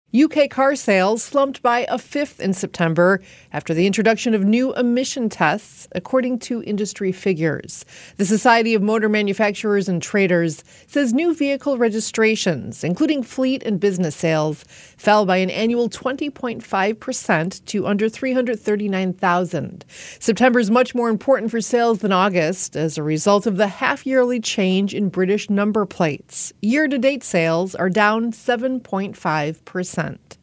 UK car sales slumped by a fifth in September after the introduction of new emission tests, according to industry figures. The Society of Motor Manufacturers and Traders says new vehicle registrations, including fleet and business sales, fell by an annual 20.5% to under 339,000. September is much more important for sales than August as a result of the half-yearly change in British number plates. Year-to-date sales are down 7.5%.